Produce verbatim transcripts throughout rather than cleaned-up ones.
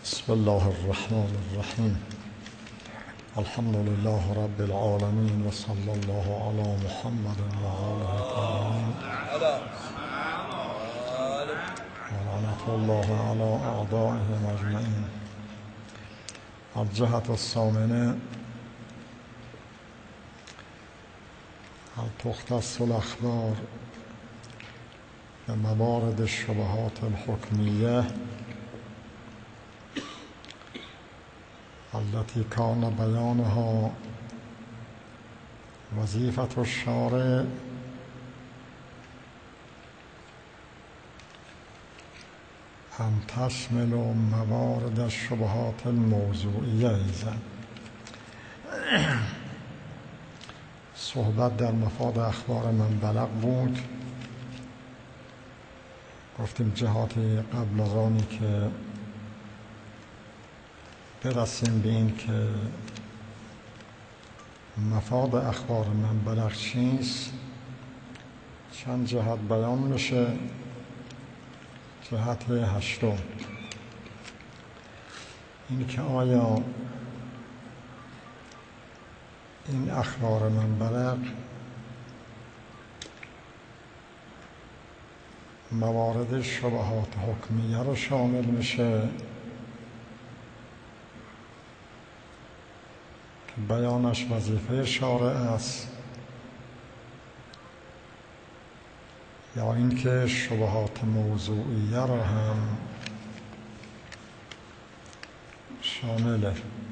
بسم الله الرحمن الرحیم. الحمد لله رب العالمین و صلی الله علی محمد و آله الطاهرین و لعنة الله علی اعدائهم اجمعین. الجهة الثامنة هل تختص الاخبار بموارد الشبهات الحكمية التي كان بيانها وظيفة الشارع أن تشمل موارد الشبهات الموضوعية أيضا. صحبت در مفاد اخبار من بلغ بود. گفتیم جهات قبل از آنی که برسیم به این که مفاد اخبار من بلغ چیست چند جهت بیان میشه. جهت هشتم این که آیا این اخبار من بلغ موارد شبهات حکمیه رو شامل میشه که بیانش وظیفه شارع است، یا اینکه شبهات موضوعیه رو هم شامله.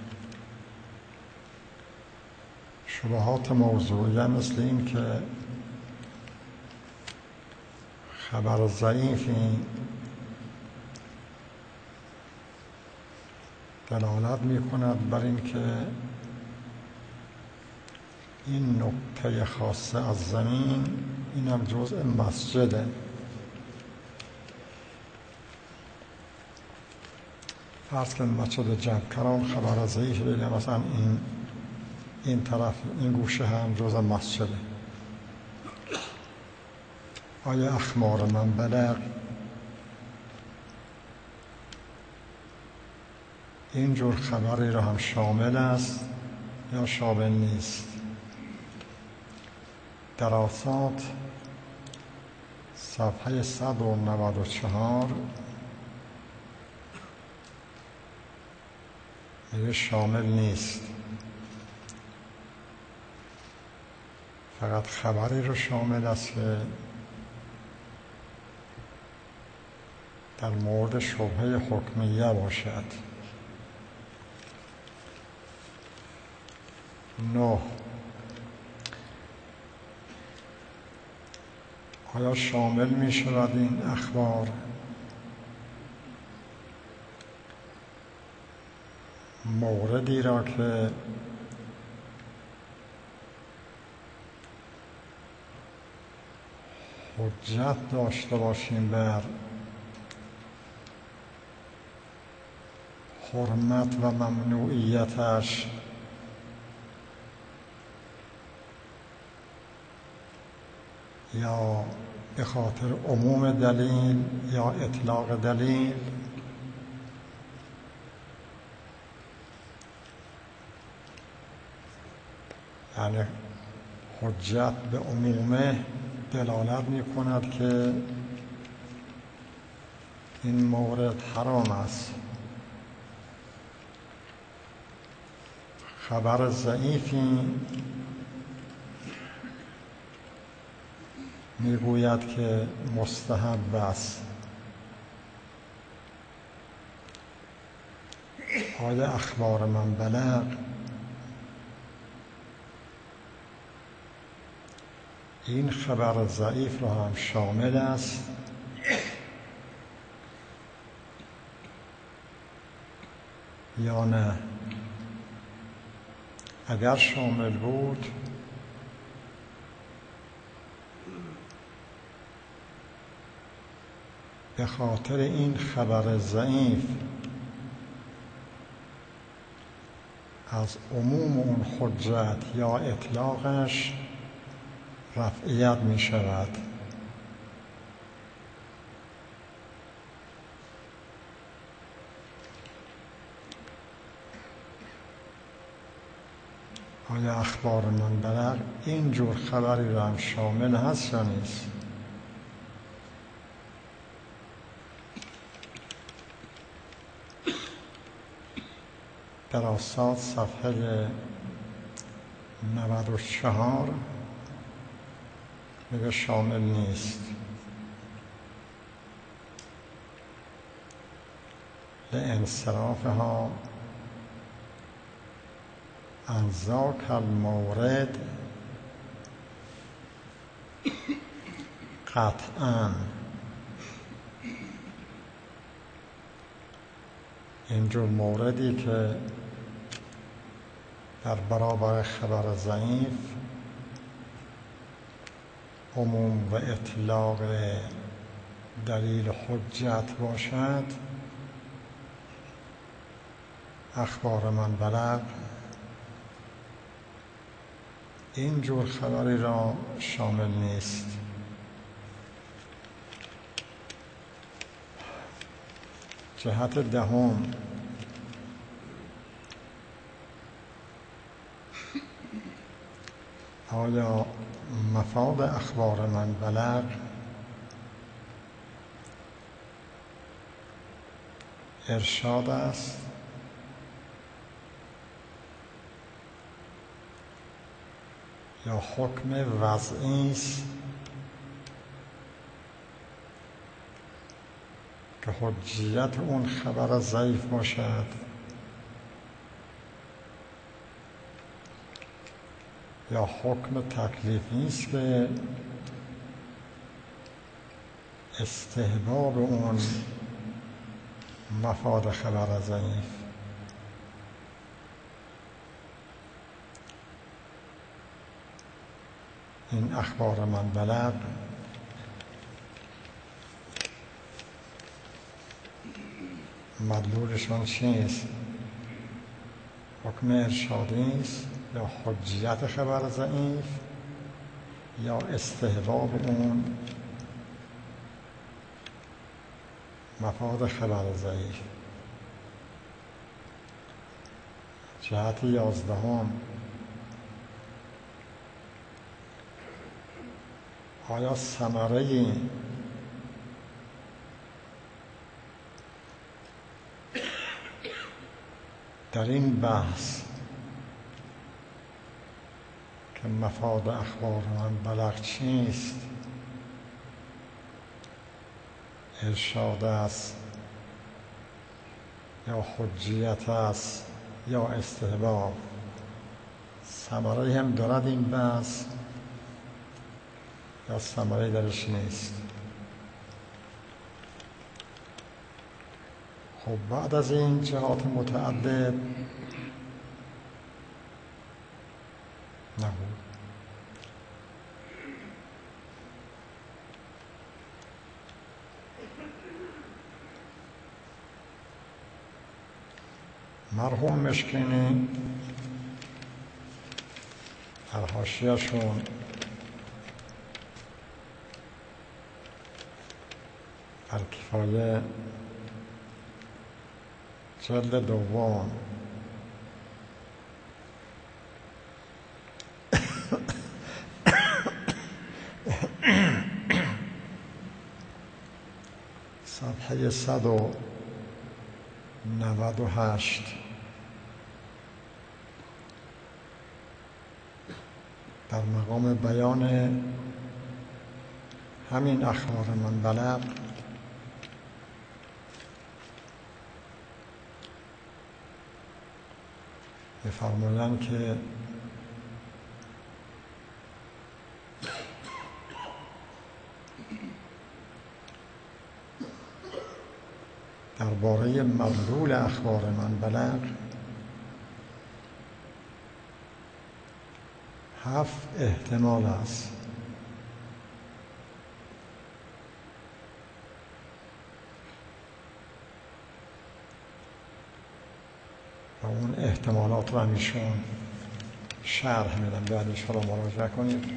شبهات موضوعیه مثل این که خبر ضعیفی دلالت می کند بر این که این نکته خاصه از زمین این هم جزء مسجده. فرض کنید مسجد جمکران خبر ضعیف بگه مثلا این این طرف این گوشه هم جزء مسجده. آیا اخبار من بلغ اینجور خبری را هم شامل است یا شامل نیست؟ دراسات صفحه صد و نود و چهار میگه شامل نیست، فقط خبری رو شامل است که در مورد شبهه حکمیه باشد. نه، آیا شامل می شود این اخبار موردی را که حجت داشته باشیم بر حرمت و ممنوعیتش، یا به خاطر عموم دلیل یا اطلاق دلیل؟ یعنی حجت به عمومه دلالت می کند که این مورد حرام است. خبر ضعیفی میگوید که مستحب است. آیا اخبار من بلغ این خبر ضعیف را هم شامل است یا نه؟ اگر شامل بود به خاطر این خبر ضعیف از عموم اون حجت یا اطلاقش رفعیت می شود. آیا اخبار من بلغ این جور خبری را هم شامل هست یا نیست؟ دراسات صفحه نود و چهار میگه شامل نیست. لانصرافها عن ذاک المورد قطعاً. اینجور موردی که در برابر خبر ضعیف عموم و اطلاق دلیل حجت باشد، اخبار من بلغ این جور خبری را شامل نیست. جهت دهم، آیا مفاد اخبار من بلغ ارشاد است یا حکم وضعی است که حجیت اون خبر ضعیف باشد، یا حکم تکلیفی است که استحباب اون مفاد خبر ضعیف. این اخبار من بلغ مدلولشان چیست؟ حکم ارشادی است یا حجیت خبر ضعیف یا استحباب اون مفاد خبر ضعیف. جهت یازدهم، آیا ثمره در این بحث که مفاد اخبار من بلغ چیست، ارشاد است یا حجیت است یا استحباب، ثمره هم دارد این بحث یا ثمره درش نیست؟ خب بعد از این جهات متعدد نبود. مرحوم مشکینی در حاشیه‌شون در کفایه جلد دوم صفحه صد و نود و هشت در مقام بیان همین اخبار من بلغ می‌فرمایند که درباره مدلول اخبار من بلغ هفت احتمال است. و اون احتمالات رو همیشون شرح میدن، بعدش رو مراجعه کنید.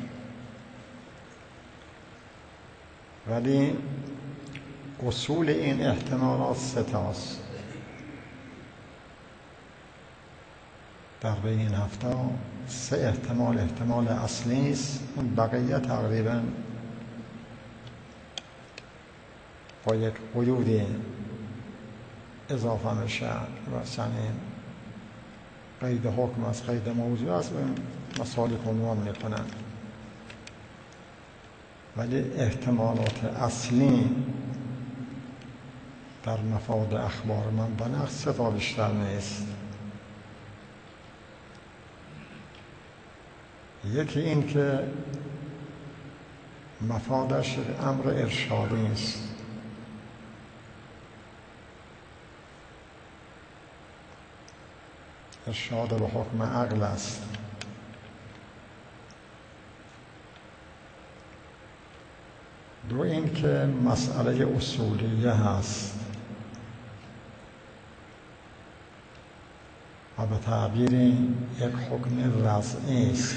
ولی اصول این احتمالات سه تاست. در بین این هفته سه احتمال احتمال اصلی است، اون بقیه تقریبا با یک قیودی اضافه میشه و سنین قید حکم از قید موضوع است و مسالک عنوان میکنن، ولی احتمالات اصلی در مفاد اخبار من به نقص سه تا بیشتر نیست. یکی این که مفادش امر ارشادی است، ارشاد به حکم عقل است. دو این که مسئله اصولیه هست و به تعبیری یک حکم وضعی است.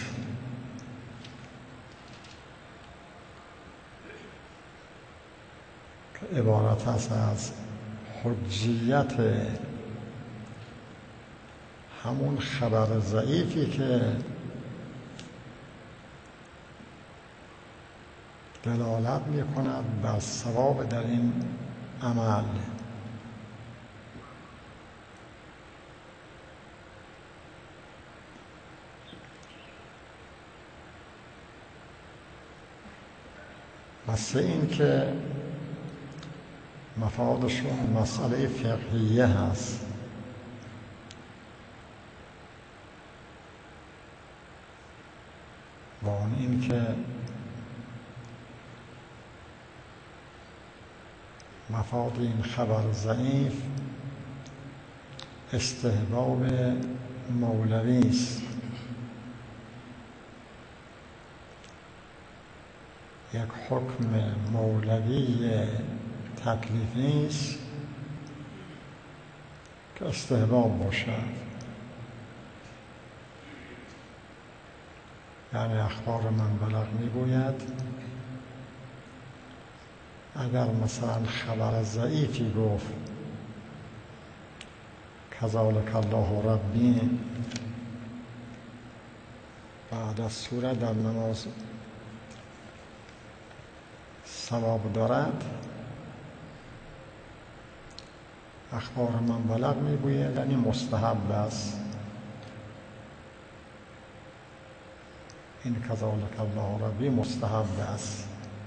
که عبارت است از حجیت همون خبر ضعیفی که دلالت می کند بر ثواب در این عمل. و سه این که مفادشون مسئله فقهیه هست، و اون این که مفاد این خبر ضعیف استحباب مولوی است، یک حکم مولوی تکلیفی است که استحباب باشد. یعنی اخبار من بلغ میگوید اگر مثلا خبر ضعیفی گفت کذالک الله ربی بعد از سوره در نماز ثواب دارد، اخبار من بلغ میگوید یعنی مستحب است. این کذالک الله ربی مستحب است.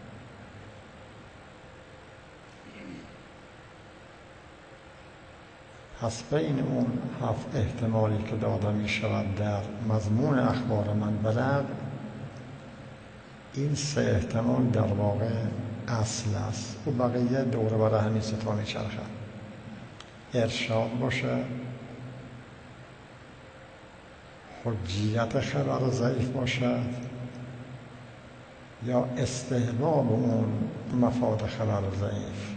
پس بین اون هفت احتمالی که داده می شود در مضمون اخبار من بلغ، این سه احتمال در واقع اصل است و بقیه دوره بر همین سه تا می چرخد. ارشاد باشه، حجیت خبر ضعیف باشد، یا استحباب اون مفاد خبر ضعیف.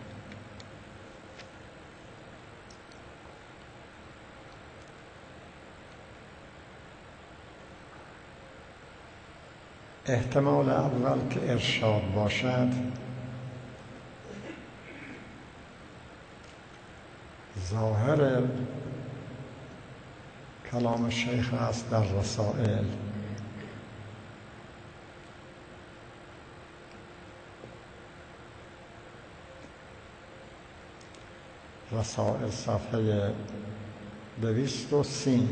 احتمال اول که ارشاد باشد ظاهر کلام شیخ است در رسائل. رسائل صفحه دویست و سی.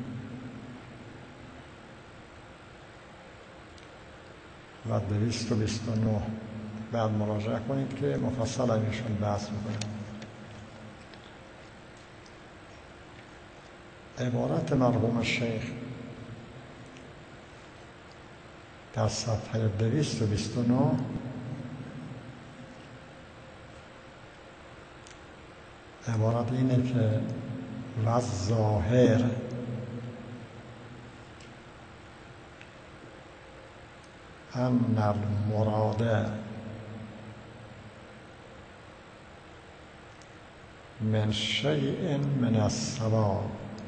و دویست و بیست و نه بعد مراجعه کنید که مفصل همیشون بحث میکنید. عبارت مرحوم شیخ در صفحه دویست و بیست و نه عبارت اینه که و ظاهر ان المراد من شیء من الثواب.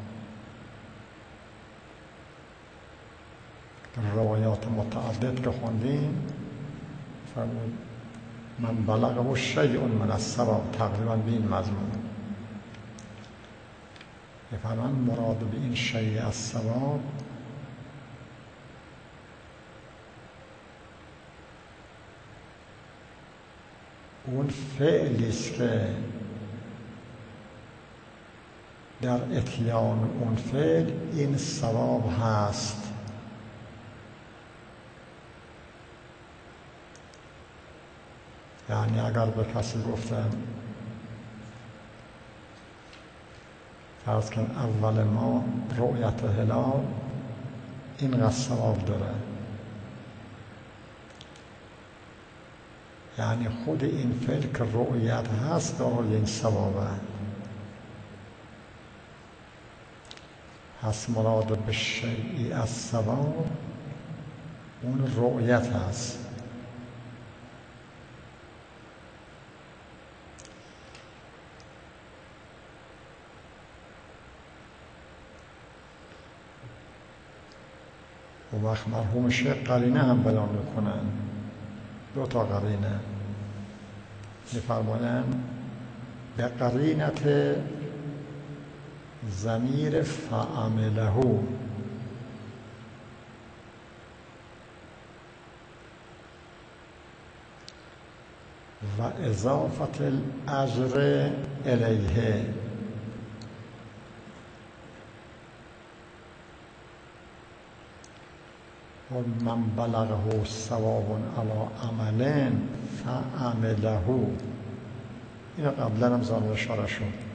روایات متعدد که خوندیم فرمود من بلغه شیء من الثواب، تقریبا به این مضمون. میفرمان مراد به این شیء از ثواب اون فعلی است که در اتیان اون فعل این ثواب هست. یعنی اگر به کسی گفتم فرض کن اول ما رؤیت هلال اینقدر ثواب داره، یعنی خود این فعل که رؤیت هست داره این ثوابه. پس مراد به شیئی از ثواب اون رؤیت هست. و وقت مرحوم شیخ قرینه هم بیان میکنن، دو تا قرینه میفرمایند به قرینت ضمیر فعمله و اضافت الاجر الیه و من بلغه ثواب علی عمل فعمله. اینو قبلا هم زان اشاره شد.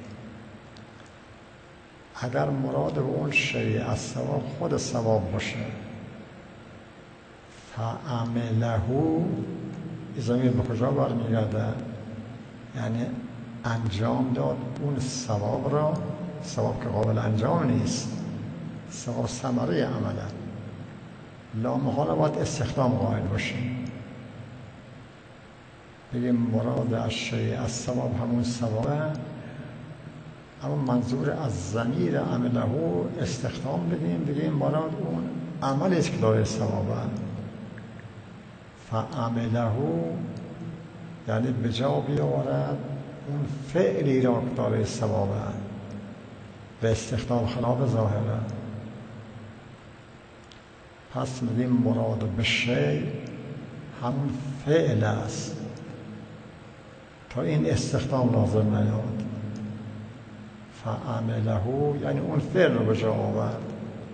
اگر مراد به اون شیء از ثواب خود ثواب باشه، فعمله این ضمیر به کجا برمیگرده؟ یعنی انجام داد اون ثواب را، ثواب که قابل انجام نیست، ثواب ثمره عمله، لامحاله باید استخدام قائل باشیم. بگیم مراد از شیء از ثواب همون ثوابه، اما منظور از ضمیر عمله استخدام بگیم، بگیم مراد اون عملی است که داره ثوابه. فعمله یعنی به جا بیاورد اون فعلی را که داره ثوابه، به استخدام خلاف ظاهره. پس میگیم مراد به شیء همون فعل است تا این استخدام لازم نیاد. فعمله یعنی اون فعل رو به جا آورد.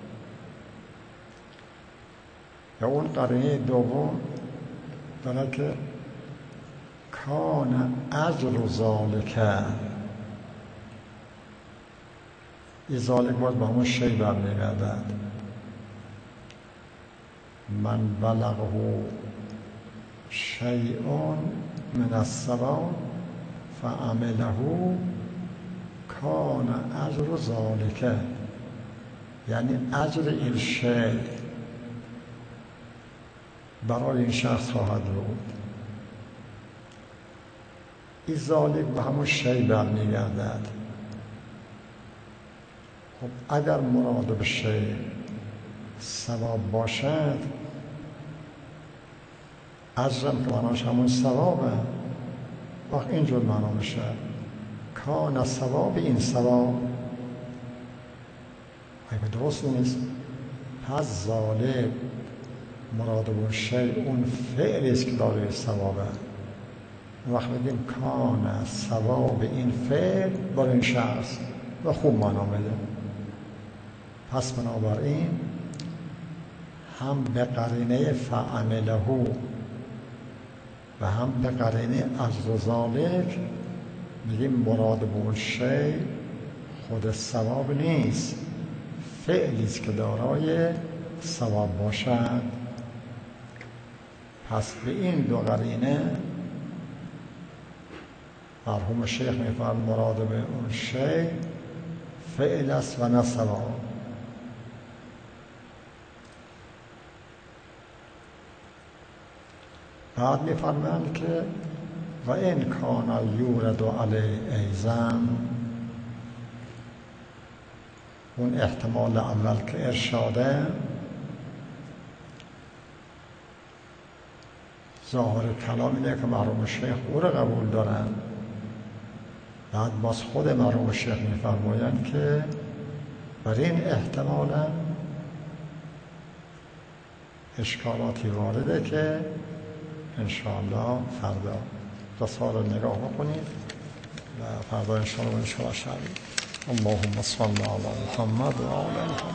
یا اون قرینه دوم داره که کان اجر ذالک، این ذالک باید به همون شیء برمیگردد. من بلغه شیء من الثواب فعمله کان اجر ذالک، یعنی اجر این شیء برای این شخص خواهد بود. این ذالک به همون شیء برمیگردد. خب اگر مراد به شیء ثواب باشد، اجرم که معناش همون ثوابه، وقت اینجور معنا میشه کان ثواب این ثواب. اگه درست نیست، پس ذالک مراد به شیء اون فعلی است که داره ثوابه. وقت بگیم کان ثواب این فعل برای این شخص و خوب معنا میده. پس بنابراین هم به قرینه فعمله و هم به قرینه اجر ذالک میگیم مراد به اون شیء خود ثواب نیست، فعلی است که دارای ثواب باشد. پس به این دو قرینه مرحوم شیخ میفرماید مراد به اون شیء فعل است و نه ثواب. بعد میفرمایند که و این کان یورد علی ایزن، اون احتمال اول که ارشاده، ظاهر کلام اینه که مرحوم شیخ او رو قبول دارن. بعد باز خود مرحوم شیخ میفرمایند که برای این احتمالا اشکالاتی وارده که انشاءالله فردا رسال رو نگاه بکنید و فردا انشاءالله انشاءالله شبید. اللهم صل علی محمد و آل محمد.